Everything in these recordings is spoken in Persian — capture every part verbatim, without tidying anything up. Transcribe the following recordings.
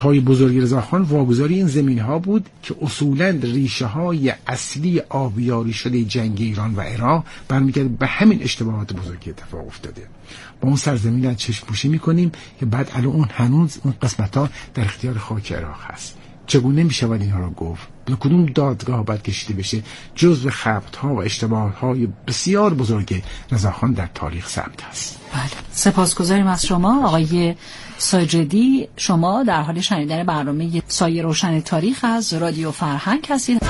های بزرگ رضاخان واگذاری این زمین ها بود که اصولاً ریشه های اصلی آبیاری شده جنگ ایران و عراق برمیگرده به همین اشتباهات بزرگی اتفاق افتاده. با اون سرزمین از چشم پوشی میکنیم که بعد الان اون هنوز اون قسمت ها در اختیار خاک عراق هست. چگونه میشود اینها رو گفت؟ به کدوم دادگاه باید کشیده بشه جزو خبط ها و اشتباهات های بسیار بزرگ رضاخان در تاریخ ثبت است. بله، سپاسگزاریم از شما آقای ساجدی. شما در حال شنیدن برنامه سایه روشن تاریخ از رادیو فرهنگ هستید.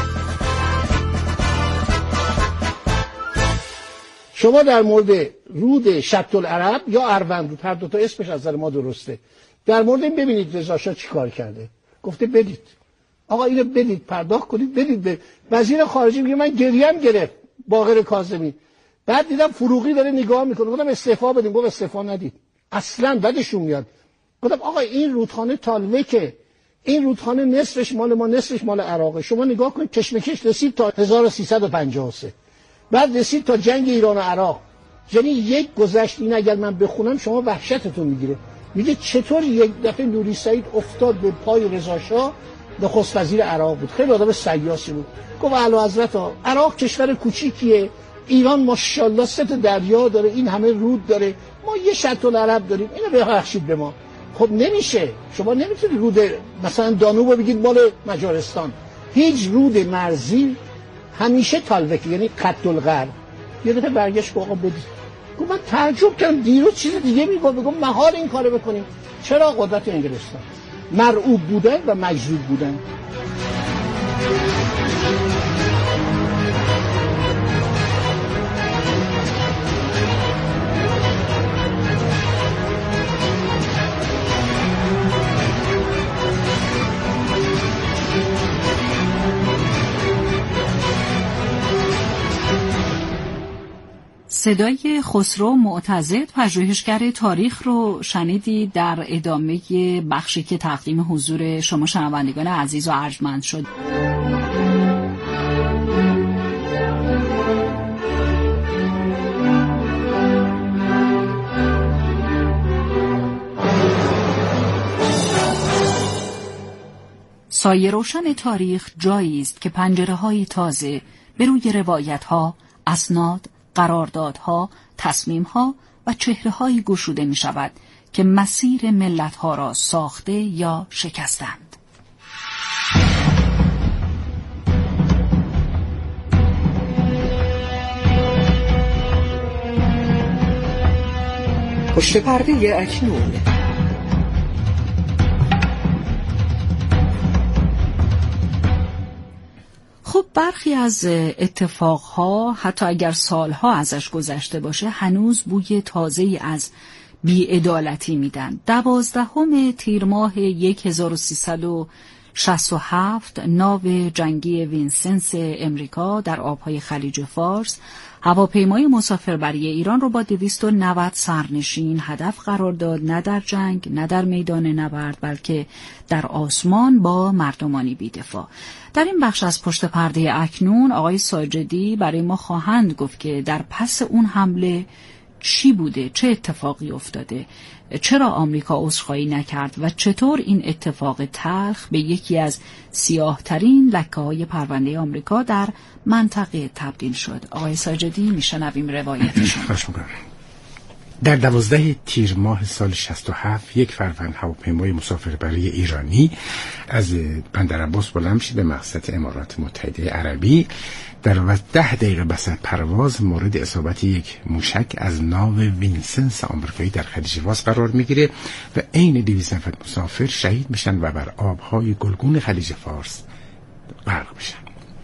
شما در مورد رود شط العرب یا اروند رود، هر دو تا اسمش از نظر ما درسته، در مورد این ببینید رضا شاه چی کار کرده. گفته بدید آقا اینو بدید، پرداخت کنید، بدید به وزیر خارجه. میگه من گریم گرفت باقر کاظمی. بعد دیدم فروغی داره نگاه میکنه، گفتم استعفا بدیم. گفت استعفا ندید، اصلا بدشون میاد. گفتم آقا این رودخانه تالوکه، این رودخانه نصفش مال ما نصفش مال عراقه. شما نگاه کنید کشمکش رسید تا هزار و سیصد و پنجاه و سه، بعد رسید تا جنگ ایران و عراق. یعنی یک گذشت این اگر من بخونم شما وحشتتون میگیره. میگه چطور یک دفعه نوری سعید افتاد به پای رضا شاه، نخست وزیر عراق بود، خیلی آدم سیاسی بود. گفت اعلیحضرت عراق کشور کوچیکیه، ایران ماشاءالله سه تا دریا داره، این همه رود داره، ما یه شط العرب داریم، اینو ببخشید به ما. خب نمیشه، شما نمیتونید رود مثلا دانوب بگید مال مجارستان. هیچ رود مرزی همیشه تالوک، یعنی خط الغرب. یه دفعه برگشت آقا بدید. گفت من تعجب کردم دیروز چیز دیگه میگفت، بگم مهار این کارو بکنیم. چرا؟ قدرت انگلستان، مرعوب بودن و مجذوب بودن. صدای خسرو معتضد پژوهشگر تاریخ رو شنیدید در ادامه بخشی که تقدیم حضور شما شنوندگان عزیز و ارجمند شد. سایه روشن تاریخ جایی است که پنجره‌های تازه به روی روایت‌ها، اسناد، قراردادها، تصمیمها و چهره‌هایی گشوده می شود که مسیر ملت‌ها را ساخته یا شکستند. پشت پرده اکنون. خب برخی از اتفاقها حتی اگر سالها ازش گذشته باشه هنوز بوی تازه‌ای از بی‌عدالتی میدن. دوازدهم تیر ماه هزار و سیصد و شصت و هفت ناو جنگی وینسنس امریکا در آبهای خلیج فارس هواپیمای مسافربری ایران رو با دویست و نود سرنشین هدف قرار داد، نه در جنگ نه در میدان نبرد بلکه در آسمان با مردمانی بی‌دفاع. در این بخش از پشت پرده اکنون آقای ساجدی برای ما خواهند گفت که در پس اون حمله چی بوده، چه اتفاقی افتاده، چرا آمریکا عذرخواهی نکرد و چطور این اتفاق تلخ به یکی از سیاه‌ترین لکه‌های پرونده آمریکا در منطقه تبدیل شد. آقای ساجدی میشنویم روایتشون. خواهش می‌کنم. در دوازده تیر ماه سال شصت و هفت یک فروند هواپیمای مسافربری ایرانی از بندر عباس بلند شد به مقصد امارات متحده عربی. در عوض ده دقیقه بس از پرواز مورد اصابت یک موشک از ناو وینسنس آمریکایی در خلیج فارس قرار میگیره و عین دویست نفر مسافر شهید میشن و بر آبهای گلگون خلیج فارس غرق میشن.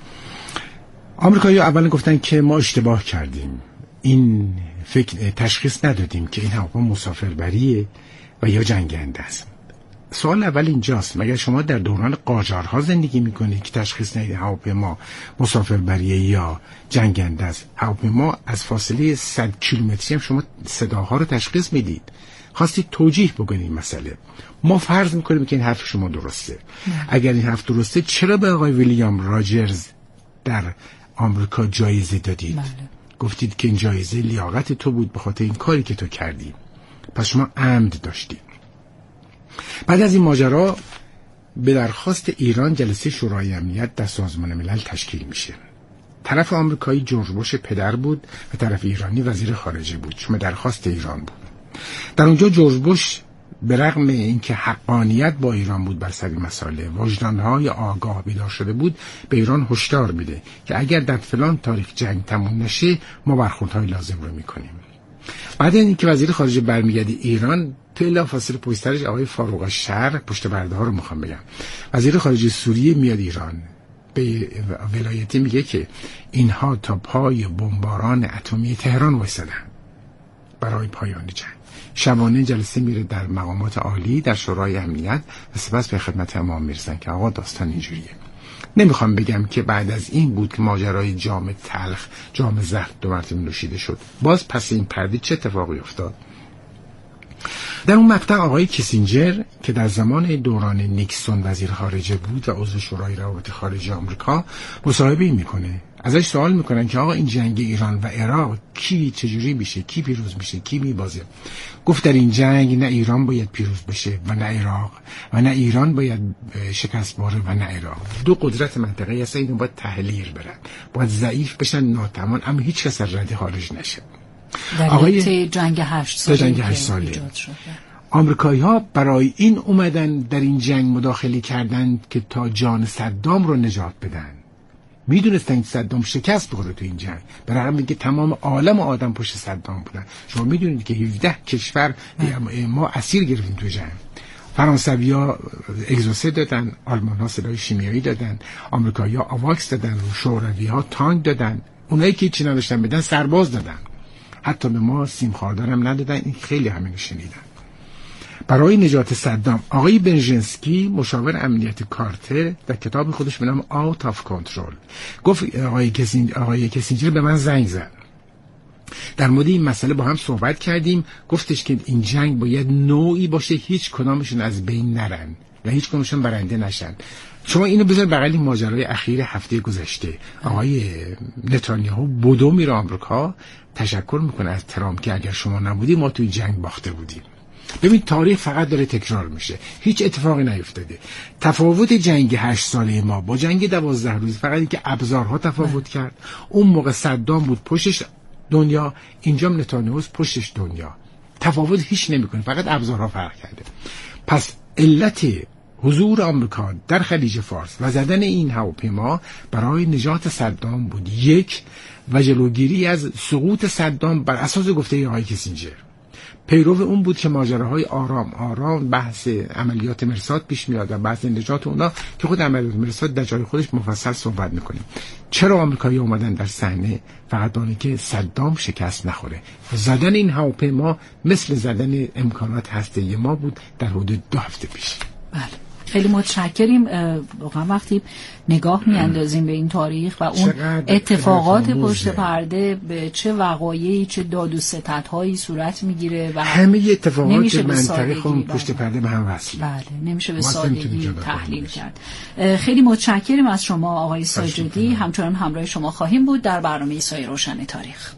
آمریکایی‌ها اولا گفتن که ما اشتباه کردیم، این فکر تشخیص ندادیم که این هواپیما مسافربریه و یا جنگنده است. سوال اول اینجاست، مگر شما در دوران قاجارها زندگی میکنید که تشخیص ندید هواپیما مسافربریه یا جنگنده است؟ هواپیما از فاصله صد کیلومتری هم شما صداها رو تشخیص میدید. خواستید توجیه بکنید مسئله. ما فرض میکنیم که این حرف شما درسته. نه. اگر این حرف درسته چرا به آقای ویلیام راجرز در آمریکا جایزه دادید؟ بله. گفتید که این جایزه لیاقت تو بود به خاطر این کاری که تو کردی، پس شما عمد داشتید. بعد از این ماجرا به درخواست ایران جلسه شورای امنیت در سازمان ملل تشکیل میشه. طرف آمریکایی جورج بوش پدر بود و طرف ایرانی وزیر خارجه بود، چون درخواست ایران بود. در اونجا جورج بوش به رغم اینکه حقانیت با ایران بود بر سر مسائل، وجدانهای آگاه بیدار شده بود، به ایران هشدار میده که اگر در فلان تاریخ جنگ تموم نشه ما برخوردهای لازم رو میکنیم. بعد اینکه وزیر خارجه برمیگرده ایران، تو الا فاصله پشت سرش آقای فاروق الشرق، پشت پرده ها رو میخوام بگم، وزیر خارجه سوریه میاد ایران، به ولایتی میگه که اینها تا پای بمباران اتمی تهران وایسادن برای پایان جنگ. شبانه جلسه میره در مقامات عالی در شورای امنیت و سپس به خدمت امام میرسن که آقا داستان اینجوریه. نمیخوام بگم که بعد از این بود که ماجرای جام تلخ، جام زهر دو مرتبه نوشیده شد. باز پس این پرده چه اتفاقی افتاد؟ در اون مقطع آقای کیسینجر که در زمان دوران نیکسون وزیر خارجه بود و عضو شورای روابط خارجه آمریکا مصاحبه میکنه. ازش سوال میکنن که آقا این جنگ ایران و عراق کی چجوری میشه، کی پیروز میشه، کی میبازه؟ گفت در این جنگ نه ایران باید پیروز بشه و نه عراق، و نه ایران باید شکست باره و نه عراق. دو قدرت منطقه‌ای هستن، اینو باید تحلیل برن، باید ضعیف بشن، ناتوان، اما هیچ کس از رده خارج نشه. در آقای جنگ هشت ساله جنگ هشت ساله آمریکایی ها برای این اومدن در این جنگ مداخله کردن که تا جان صدام رو نجات بدن. میدونستن که صدام شکست بخوره تو این جنگ، برای همین که تمام عالم آدم پشت صدام بودن. شما میدونید که هفده کشور ما اسیر گرفتیم تو جنگ. فرانسوی‌ها اگزوسه دادن، آلمان‌ها سلاح شیمیایی دادن، آمریکایی‌ها آواکس دادن، شوروی‌ها تانک دادن، اونایی که چیزی نداشتن بدن سرباز دادن. حتی به ما سیم خاردار هم ندادن. این خیلی همینو شنیدن. برای نجات صدام آقای برژنسکی مشاور امنیت کارتر در کتاب خودش به نام Out of Control گفت آقای کسینجر آقای کسینجر به من زنگ زد، در مورد این مسئله با هم صحبت کردیم، گفتش که این جنگ باید نوعی باشه هیچ کدامشون از بین نرن و هیچ کدامشون برنده نشن. شما اینو بذار بغل این ماجرای اخیر هفته گذشته، آقای نتانیاهو بدو میره آمریکا تشکر میکنه از ترامپ که اگر شما نبودی ما توی جنگ باخته بودیم. ببین تاریخ فقط داره تکرار میشه، هیچ اتفاقی نیفتاده. تفاوت جنگ هشت ساله ما با جنگ دوازده روز فقط این که ابزارها تفاوت کرد. اون موقع صدام بود پشتش دنیا، اینجا نتانیاهو پشتش دنیا. تفاوت هیچ نمیکنه، فقط ابزارها فرق کرده. پس علت حضور آمریکا در خلیج فارس و زدن این هواپیما برای نجات صدام بود، یک، و جلوگیری از سقوط صدام بر اساس گفته آقای کیسینجر. پیرو اون بود که ماجراهای آرام آرام بحث عملیات مرصاد پیش میاد و بحث نجات اونا که خود عملیات مرصاد در جای خودش مفصل صحبت میکنیم. چرا آمریکایی اومدن در صحنه؟ فقط برای که صدام شکست نخوره. زدن این هواپیما مثل زدن امکانات هسته‌ای ما بود در حدود دو هفته پیش. بله. خیلی متشکریم. واقعا وقتی نگاه میاندازیم به این تاریخ و اون اتفاقات پشت پرده به چه وقایعی، چه داد و ستدهایی صورت میگیره و همه اتفاقات منطقه خون پشت پرده به هم وصله. بله، نمیشه به سادگی تحلیل کرد. خیلی متشکریم از شما آقای ساجدی. همچنان همراه شما خواهیم بود در برنامه سایه روشن تاریخ.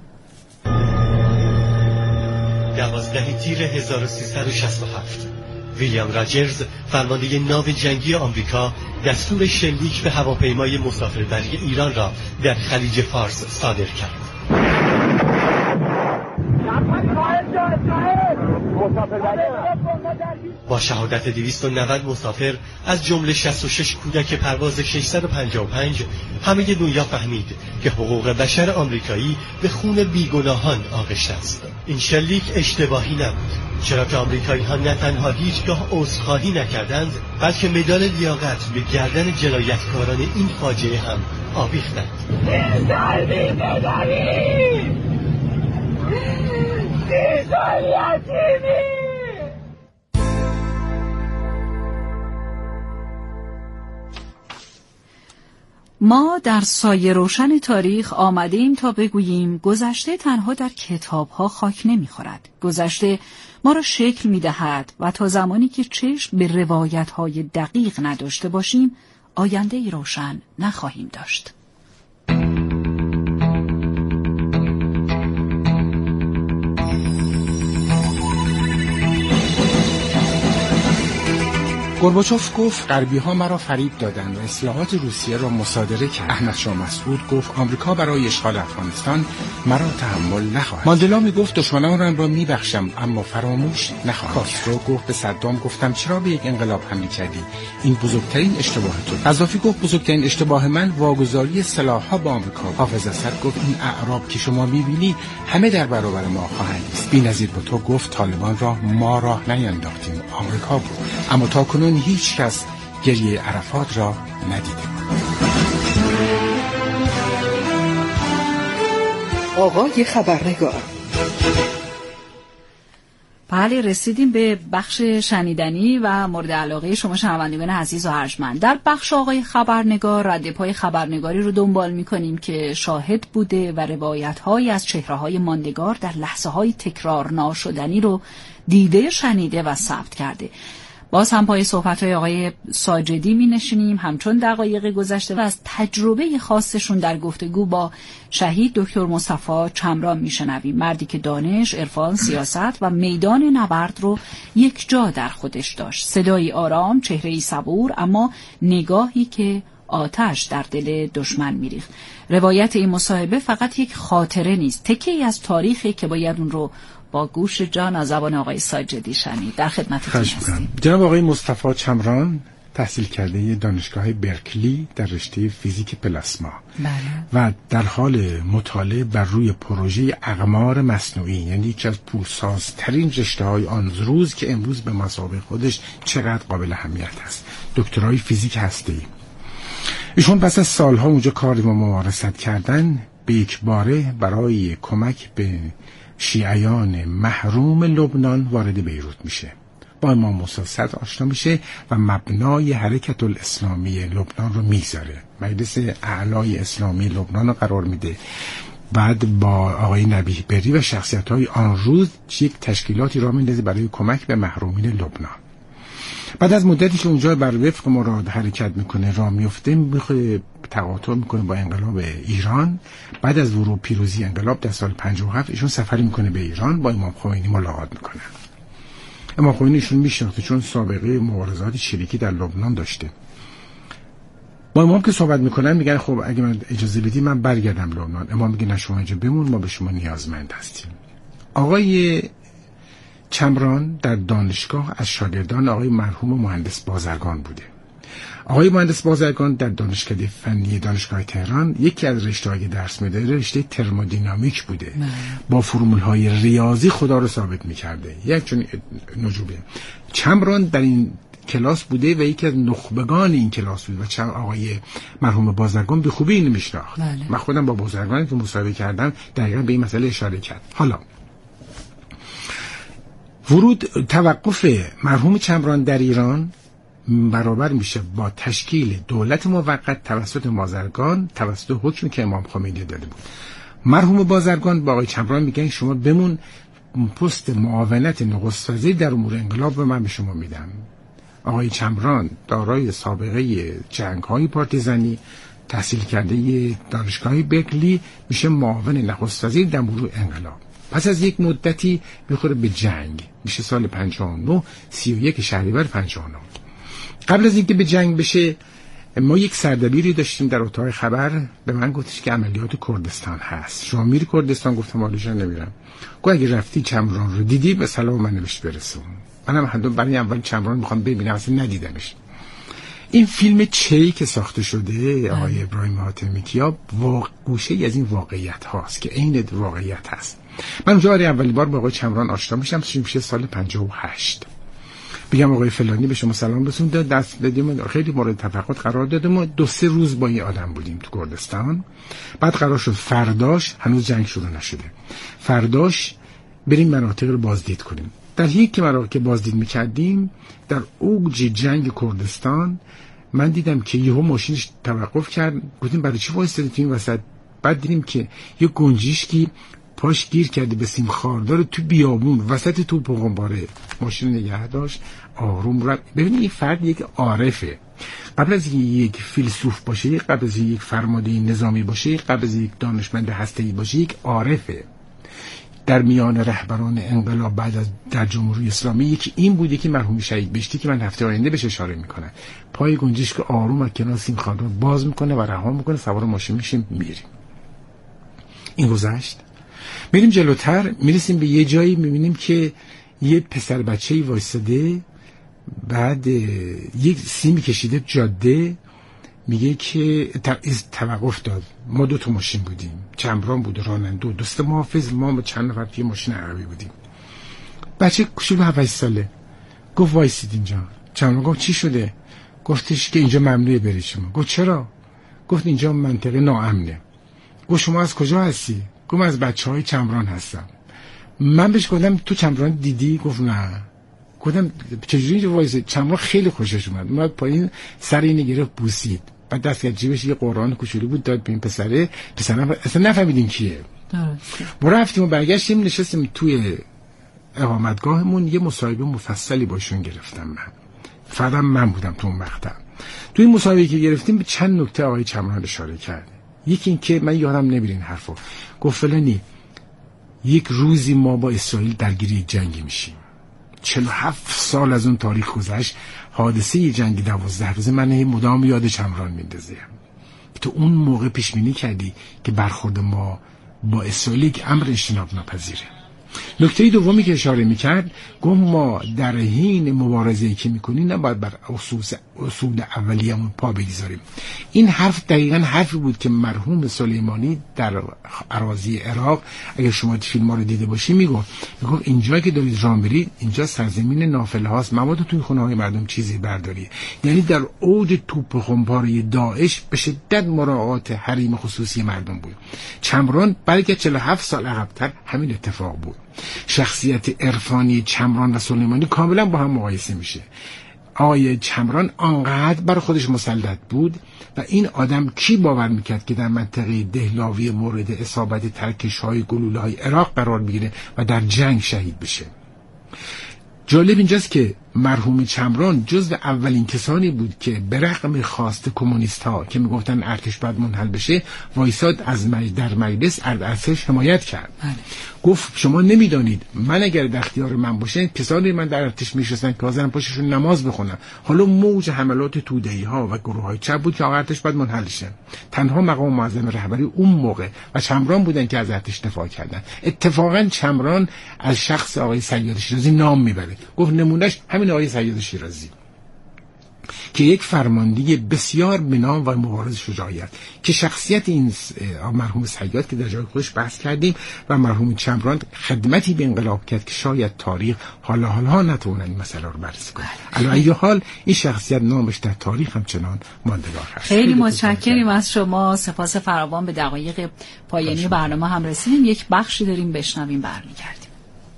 دوازده تیر هزار و سیصد و شصت و هفت ویلیام راجرز، فرمانده ناو جنگی آمریکا، دستور شلیک به هواپیمای مسافربری ایران را در خلیج فارس صادر کرد. با شهادت دویست و نود مسافر از جمله شصت و شش کودک پرواز ششصد و پنجاه و پنج، همه دنیا فهمید که حقوق بشر آمریکایی به خون بیگناهان آغشته است. این شلیک اشتباهی نبود، چرا که آمریکایی ها نه تنها هیچگاه عذرخواهی نکردند، بلکه مدال لیاقت به گردن جنایتکاران این فاجعه هم آویختند. ما در سایه روشن تاریخ آمده ایم تا بگوییم گذشته تنها در کتاب‌ها خاک نمی‌خورد. گذشته ما را شکل می‌دهد و تا زمانی که چشم به روایت‌های دقیق نداشته باشیم، آینده‌ای روشن نخواهیم داشت. گورباچوف گفت غربی‌ها مرا فریب دادند و اصلاحات روسیه را مصادره کرد. احمد شاه مسعود گفت آمریکا برای اشغال افغانستان مرا تحمل نخواهد. ماندلا میگفت دشمنانم را میبخشم اما فراموش نخواهم. کاسترو گفت به صدام گفتم چرا به یک انقلاب حمله کردی؟ این بزرگترین اشتباه تو. قذافی گفت بزرگترین اشتباه من واگذاری سلاح‌ها به آمریکا. حافظ اسد گفت این اعراب که شما می‌بینی همه در برابر ما خواهند ایست. بی‌نظیر بوتو گفت طالبان را ما راه نینداختیم، آمریکا بود. اما تاکنون هیچ کس گریه عرفات را ندیده. آقای خبرنگار. بله، رسیدیم به بخش شنیدنی و مورد علاقه شما شنوندگان عزیز و ارجمند. در بخش آقای خبرنگار رد پای خبرنگاری رو دنبال می‌کنیم که شاهد بوده و روایت‌هایی از چهره‌های ماندگار در لحظه‌های تکرار ناشدنی رو دیده، شنیده و ثبت کرده. باز هم پای صحبت‌های آقای ساجدی می‌نشینیم همچون دقایق گذشته و از تجربه خاصشون در گفتگو با شهید دکتر مصطفی چمران میشنویم. مردی که دانش، عرفان، سیاست و میدان نبرد رو یک جا در خودش داشت. صدایی آرام، چهره‌ای صبور، اما نگاهی که آتش در دل دشمن میریخت. روایت این مصاحبه فقط یک خاطره نیست، تکه‌ای از تاریخی که باید اون رو با گوش جان از زبان آقای ساجدی شنید. در خدمتتون هستیم. جناب آقای مصطفی چمران تحصیل کرده دانشگاه برکلی در رشته فیزیک پلاسما. بله. و در حال مطالعه بر روی پروژه اقمار مصنوعی، یعنی یکی از پولسازترین رشته‌های آن روز که امروز به مسابقه خودش چقدر قابل اهمیت است. دکترای فیزیک هسته‌ای. ایشون پس از سالها اونجا کار و ممارست کردن به یک باره برای کمک به شیعیان محروم لبنان وارد بیروت میشه. با امام موسی صدر آشنا میشه و مبنای حرکت الاسلامی لبنان رو میذاره. مجلس اعلای اسلامی لبنان رو قرار میده. بعد با آقای نبیه بری و شخصیت‌های آن روز یک تشکیلاتی را میندازه برای کمک به محرومین لبنان. بعد از مدتی که اونجا بر وفق مراد حرکت میکنه، راه میفته، میخواد تقاطع میکنه با انقلاب ایران. بعد از ورود پیروزی انقلاب در سال پنجاه و هفت ایشون سفری میکنه به ایران، با امام خمینی ملاقات میکنه. امام خمینی ایشون میشناخته چون سابقه مبارزات چریکی در لبنان داشته. با امام که صحبت میکنن میگن خب اگه من اجازه بدی من برگردم لبنان. امام میگه نه شما اینجا بمون، ما به شما نیازمند هستیم. آقای چمران در دانشگاه از شاگردان آقای مرحوم مهندس بازرگان بوده. آقای مهندس بازرگان در دانشکده فنی دانشگاه تهران یکی از رشته‌های درس می‌داده رشته ترمودینامیک بوده. نه. با فرمول‌های ریاضی خدا رو ثابت می‌کرده. یک چون نجوبه. چمران در این کلاس بوده و یکی از نخبگان این کلاس بود و چند آقای مرحوم بازرگان به خوبی اینو می‌شناخت. من خودم با بازرگان که مصاحبه کردم دقیقاً به این مسئله اشاره کرد. حالا ورود توقف مرحوم چمران در ایران برابر میشه با تشکیل دولت موقت توسط بازرگان توسط حکمی که امام خمینی داده بود. مرحوم بازرگان با آقای چمران میگن شما بمون پست معاونت نخست وزیر در امور انقلاب به من به شما میدم. آقای چمران دارای سابقه جنگ‌های پارتیزانی، تحصیل کرده دانشگاه برکلی، میشه معاون نخست وزیر در امور انقلاب. پس از یک مدتی میخوره به جنگ، میشه سال پنجاه و نه، سی و یک شهریور پنجاه و نه. قبل از اینکه به جنگ بشه ما یک سردبیری داشتیم در اتاق خبر، به من گفتش که عملیات کردستان هست، شما میری کردستان؟ گفتم آلیشان نمیرم. گفت اگه رفتی چمران رو دیدی به سلام من نوشت برسون. منم حتما برای اول چمران میخوام ببینم، اصلا ندیدمش. این فیلم چی که ساخته شده آقای ابراهیم حاتمی کیا گوشه ای از این واقعیت هاست که عین واقعیت هست. من اونجا برای اولین بار با آقای چمران آشنا میشم، میشه سال پنجاه و هشت. بگم آقای فلانی به شما سلام رسون، دست دادیم، خیلی مورد توافق قرار دادیم و دو سه روز با این آدم بودیم تو کردستان. بعد قرار شد فرداش، هنوز جنگ شروع نشده، فرداش بریم مناطق رو بازدید کنیم. در یک مناطق که بازدید میکردیم در اوج جنگ کردستان من دیدم که یهو ماشینش توقف کرد. گفتیم برای چی وایسادی تو این وسط؟ بعد دیدیم که یه گنجشکی پاش گیر کرده به سیم خاردار تو بیابون وسط توپ و قنباره، ماشین نگه داشت آروم رفت. ببینید این فرد یک عارفه، قبل از یک فیلسوف باشه، قبل از یک فرمانده نظامی باشه، قبل از یک دانشمند هسته‌ای باشه، یک عارفه. در میان رهبران انقلاب بعد از در جمهوری اسلامی یکی این بوده که مرحوم شهید بهشتی که من هفته آینده بهش اشاره میکنم، پای گنجشک که آروم از کنار سیم خانه باز میکنه و رها میکنه، سوار ماشین میشیم میریم. این گذشت. میریم جلوتر، میرسیم به یه جایی میبینیم که یه پسر بچه‌ای وایساده، بعد یک سیمی کشیده جاده، میگه که توقف داد. ما دو تا ماشین بودیم، چمران بود راننده و دوست محافظ، ما چند نفر توی ماشین عربی بودیم. بچه کوچولو هفت ساله گفت وایسید اینجا. چمران گفت چی شده؟ گفتش که اینجا ممنوعه بری شما. گفت چرا؟ گفت اینجا منطقه ناامنه. گفت شما از کجا هستی؟ گفت از بچهای چمران هستم. من بهش گفتم تو چمران دیدی؟ گفت نه. گفتم چجوری اینجا وایسید؟ چمران خیلی خوشش اومد، اومد پایین سر اینو گرفت بوسید، بعد دست از جیبش یه قرآن کوچولو بود داد به این پسره. پسر اصلا نفهمیدیم کیه. ما رفتیم و برگشتیم نشستیم توی اقامتگاهمون، یه مصاحبه مفصلی باشون گرفتم. من فقط من بودم تو اون مقطع. توی این مصاحبه که گرفتیم به چند نکته آقای چمران اشاره کرد. یکی این که من یادم نمیرین حرفو، گفت فلانی یک روزی ما با اسرائیل درگیری جنگی میشیم. چهل و هفت سال از اون تاریخ گذشت، حادثه یه جنگ دوازده روزه من هی مدام یاد چمران میندازه. تو اون موقع پیش بینی کردی که برخورد ما با اسرائیل یک امر اجتناب ناپذیره. نکته دومی که اشاره میکرد، گفت ما در حین مبارزه‌ای که میکنیم نباید بر اصول اصول اولیه‌مون پا بگذاریم. این حرف دقیقاً حرفی بود که مرحوم سلیمانی در اراضی عراق، اگر شما فیلم‌ها رو دیده باشی، میگفت میگفت اینجا که دارید راه میرید اینجا سرزمین نافله هاست، مبادا توی خونه‌های مردم چیزی برداری. یعنی در اوج توپ خمپاره داعش به شدت مراعات حریم خصوصی مردم بود. چمران بلکه چهل و هفت سال عقب‌تر همین اتفاق بود. شخصیت عرفانی چمران و سلیمانی کاملا با هم مقایسه میشه. آقای چمران آنقدر بر خودش مسلط بود و این آدم کی باور میکرد که در منطقه دهلاوی مورد اصابت ترکش‌های گلوله‌های عراق قرار بگیره و در جنگ شهید بشه. جالب اینجاست که مرحوم چمران جزو اولین کسانی بود که به رغم خواست کمونیست ها که میگفتن ارتش باید منحل بشه، وایساد از مج... در مجلس از ارتش حمایت کرد. بله. گفت شما نمیدانید من اگر در اختیار من باشه کسانی من در ارتش میشستن که حاضرن پشتشون نماز بخونن. حالا موج حملات توده‌ای ها و گروه های چپ بود که ارتش باید منحل شه. تنها مقام معظم رهبری اون موقع و چمران بودن که از ارتش دفاع کردن. اتفاقا چمران از شخص آقای سیاد شیرازی نام میبره. گفت نمونهش همین آقای سیاد شیرازی که یک فرمانده بسیار بنام و مبارز شجاعیت، که شخصیت این مرحوم سیاد که در جای خودش بحث کردیم و مرحوم چمران خدمتی به انقلاب کرد که شاید تاریخ حالا حالا نتونه این مسئله رو بررسی کنه. علی ای حال این شخصیت نامش در تاریخ همچنان ماندگار هست. خیلی متشکریم از شما، سپاس فراوان. به دقایق پایانی برنامه هم رسیدیم، یک بخشی داریم بشنویم برمیگردیم.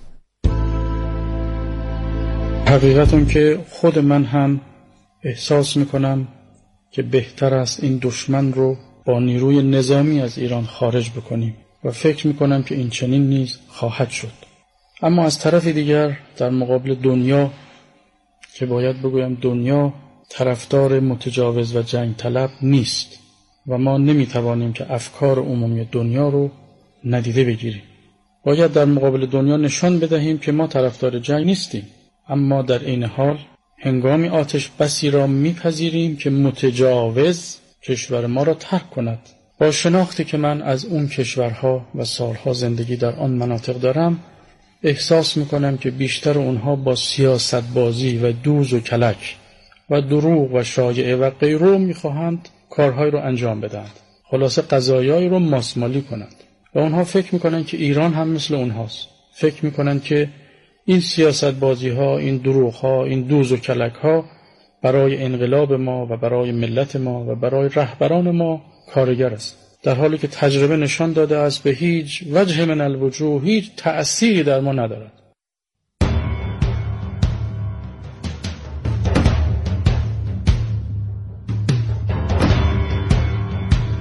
حقیقتاً که خود من هم احساس میکنم که بهتر است این دشمن رو با نیروی نظامی از ایران خارج بکنیم و فکر میکنم که این چنین نیز خواهد شد. اما از طرف دیگر در مقابل دنیا که باید بگویم دنیا طرفدار متجاوز و جنگ طلب نیست و ما نمیتوانیم که افکار عمومی دنیا رو ندیده بگیریم. باید در مقابل دنیا نشان بدهیم که ما طرفدار جنگ نیستیم، اما در این حال هنگامی آتش بسی را میپذیریم که متجاوز کشور ما را ترک کند. با شناختی که من از اون کشورها و سالها زندگی در آن مناطق دارم، احساس میکنم که بیشتر اونها با سیاست بازی و دوز و کلک و دروغ و شایعه و غیره میخواهند کارهای رو انجام بدهند، خلاصه قضایایی رو ماسمالی کنند و اونها فکر میکنن که ایران هم مثل اونهاست. فکر میکنن که این سیاست بازی ها، این دروغ ها، این دوز و کلک ها برای انقلاب ما و برای ملت ما و برای رهبران ما کارگر است، در حالی که تجربه نشان داده است به هیچ وجه من الوجوه هیچ تأثیری در ما ندارد.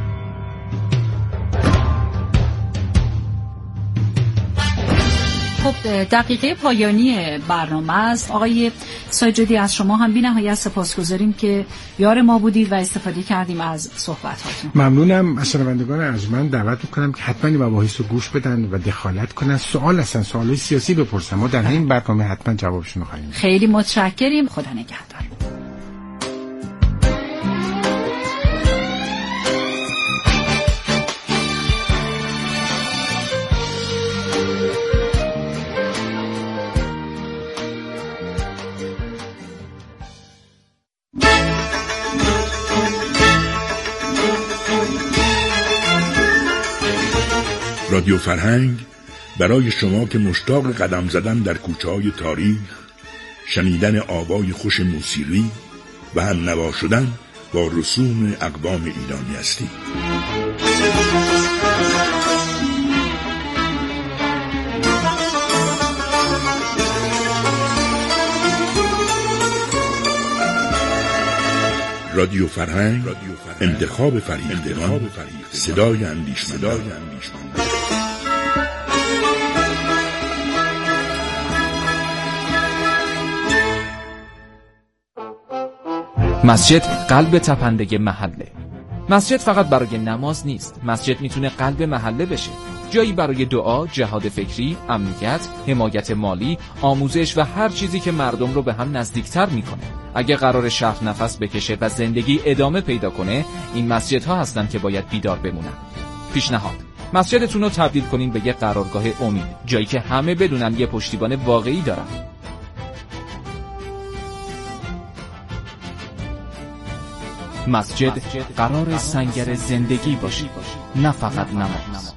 خب دقیقه پایانی برنامه است. آقای ساجدی، از شما هم بی نهایت سپاسگزاریم که یار ما بودید و استفاده کردیم از صحبتاتون. ممنونم. از شنوندگان ارجمند دعوت میکنم که حتما این مباحث رو گوش بدن و دخالت کنن. سوال هستن، سوالای سیاسی بپرسن، ما در این برنامه حتما جوابشون رو خواهیم. خیلی متشکریم. خدا نگهدار. رادیو فرهنگ برای شما که مشتاق قدم زدن در کوچه‌های تاریخ، شنیدن آوای خوش موسیقی و هم نوا شدن با رسوم اقوام ایرانی هستید. رادیو فرهنگ، انتخاب فریختگان، صدای اندیشمندان. مسجد قلب تپنده محله. مسجد فقط برای نماز نیست. مسجد میتونه قلب محله بشه. جایی برای دعا، جهاد فکری، امنیت، حمایت مالی، آموزش و هر چیزی که مردم رو به هم نزدیکتر میکنه. اگه قرار شهر نفس بکشه و زندگی ادامه پیدا کنه، این مسجدها هستن که باید بیدار بمونن. پیشنهاد: مسجدتون رو تبدیل کنین به یه قرارگاه امید، جایی که همه بدونن یه پشتیبان واقعی دارن. مسجد قرار سنگر زندگی باشه، نه فقط نماز.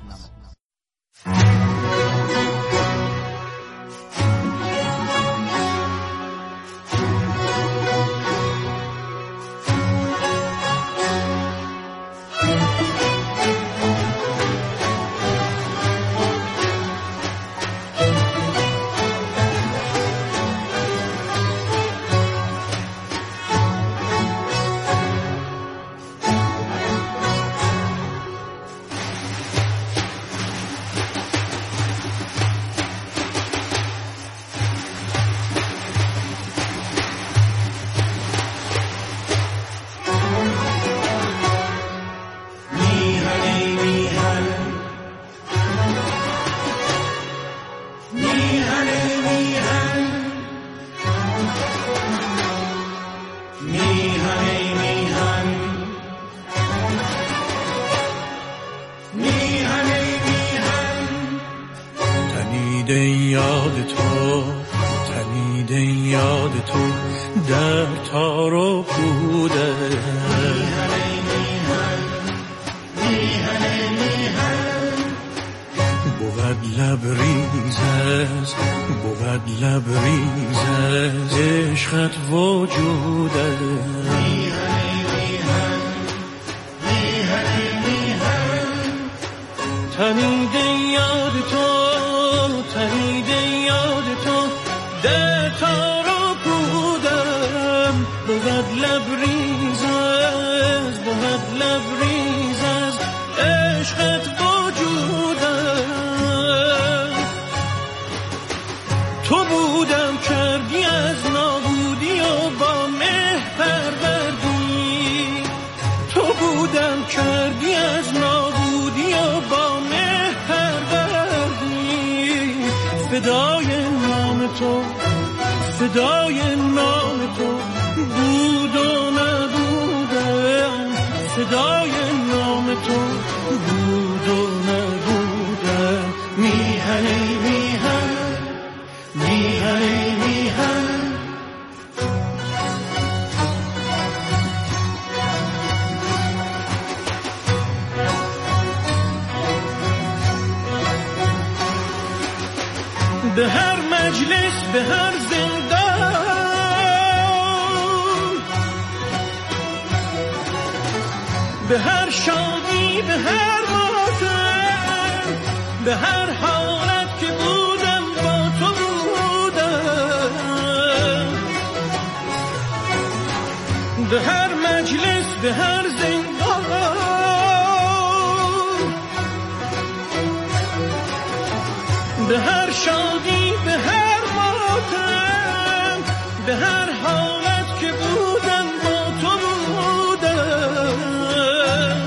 به هر مجلس، به هر زندان، به هر شادی، به هر ماتم، به هر حالت که بودم با تو بودم، به هر مجلس، به هر زندان، به هر شادی به هر ماتم، به هر حالت که بودم با تو بودم.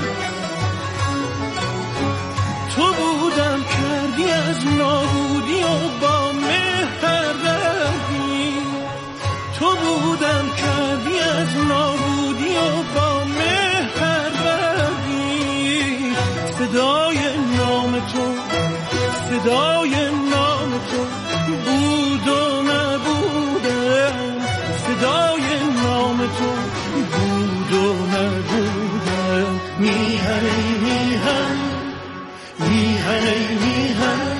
تو بودم کردی از نابودی و با مهر پروردی. تو بودم کردی از نابودی و با مهر پروردی. صدای نام تو، صدای نام تو بود و نبودم. صدای نام تو بود و نبودم. میهن ای میهن، میهن ای میهن.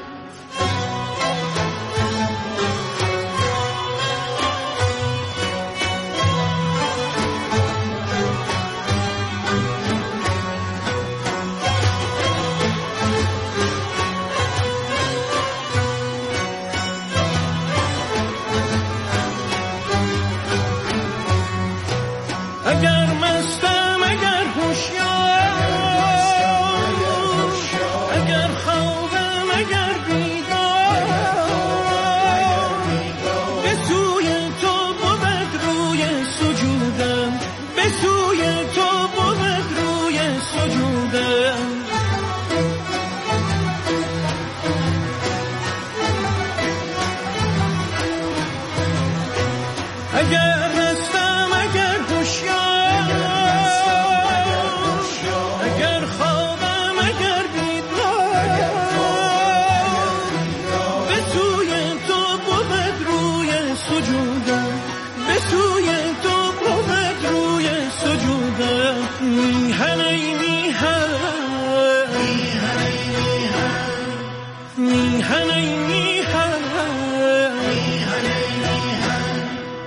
اگر مستم اگر هوشیار، اگر خوابم اگر بیدار، به سوی تو بود روی سجودم، به سوی تو بود روی سجودم. اگر مستم اگر هوشیار، اگر خوابم اگر بیدار، به سوی تو بود روی سجودم، به سوی تو بود روی سجودم. میهن ای میهن، میهن ای میهن، میهن ای میهن، میهن ای میهن.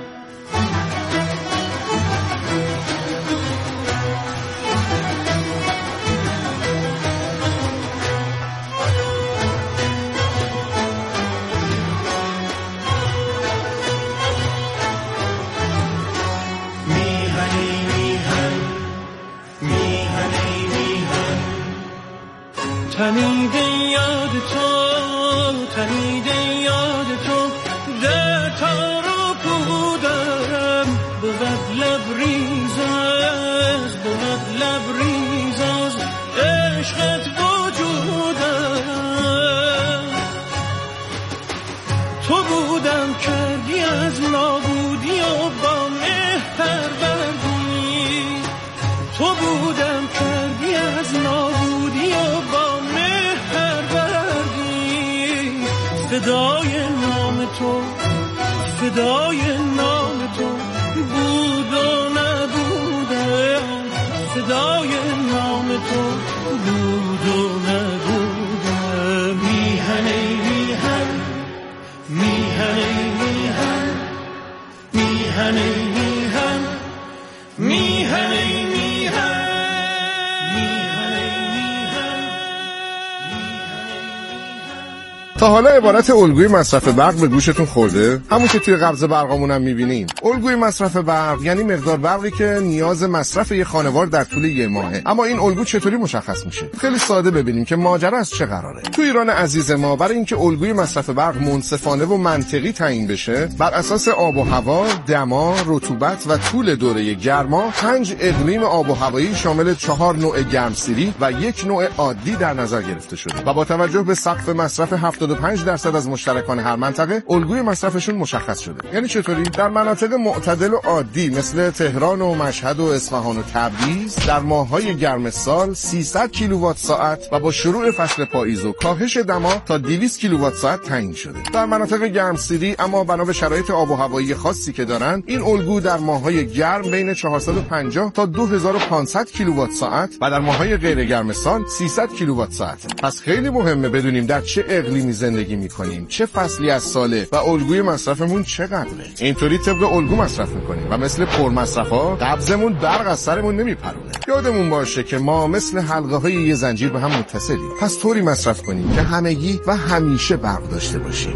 تنیده یاد تو، تنیده یاد تو، در تارو پودم. بود لبریز از، بود لبریز از عشقت وجودم. تو بودم کردی از نابودی و با مهر پروردی. تو بودم کردی از نابودی و با صدای نام تو، صدای نام تو بود و نبودم. صدای نام تو بود و نبودم. میهن ای میهن، میهن ای میهن، میهن ای میهن، میهن ای میهن. تا حالا عبارت الگوی مصرف برق به گوشتون خورده؟ همون که توی قبض برقامون هم می‌بینیم. الگوی مصرف برق یعنی مقدار برقی که نیاز مصرف یه خانوار در طول یه ماهه. اما این الگو چطوری مشخص میشه؟ خیلی ساده ببینیم که ماجرا از چه قراره. تو ایران عزیز ما برای اینکه الگوی مصرف برق منصفانه و منطقی تعیین بشه، بر اساس آب و هوا، دما، رطوبت و طول دوره گرما، پنج اقلیم آب و هوایی شامل چهار نوع گرمسیری و یک نوع عادی در نظر گرفته شده و با توجه به سقف مصرف هفتاد و پنج درصد از مشترکان هر منطقه، الگوی مصرفشون مشخص شده. یعنی چطوری؟ در مناطق معتدل و عادی مثل تهران و مشهد و اصفهان و تبریز در ماه‌های گرم سال سیصد کیلووات ساعت و با شروع فصل پاییز و کاهش دما تا دویست کیلووات ساعت تعیین شده. در مناطق گرمسیری اما بنا به شرایط آب و هوایی خاصی که دارن، این الگو در ماه‌های گرم بین چهارصد و پنجاه تا دو هزار و پانصد کیلووات ساعت و در ماه‌های غیر گرم سال سیصد کیلووات ساعت. پس خیلی مهمه بدونیم در چه اقلیمی زندگی می‌کنیم، چه فصلی از ساله و الگوی مصرفمون چقدره. اینطوری طبق الگو مصرف می‌کنیم و مثل پرمصرف‌ها قبضمون برق از سرمون نمیپرونه. یادمون باشه که ما مثل حلقه‌های یه زنجیر به هم متصلیم. پس طوری مصرف کنیم که همگی و همیشه برق داشته باشیم.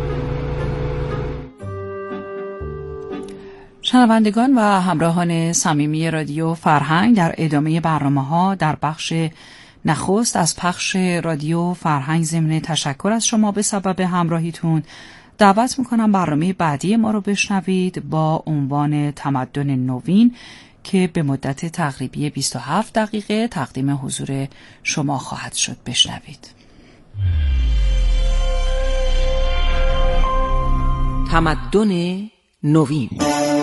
شنوندگان و همراهان صمیمی رادیو فرهنگ، در ادامه برنامه‌ها در بخش نخست از پخش رادیو فرهنگ ضمن تشکر از شما به سبب همراهیتون دعوت میکنم برنامه بعدی ما رو بشنوید با عنوان تمدن نوین که به مدت تقریبی بیست و هفت دقیقه تقدیم حضور شما خواهد شد. بشنوید. تمدن نوین.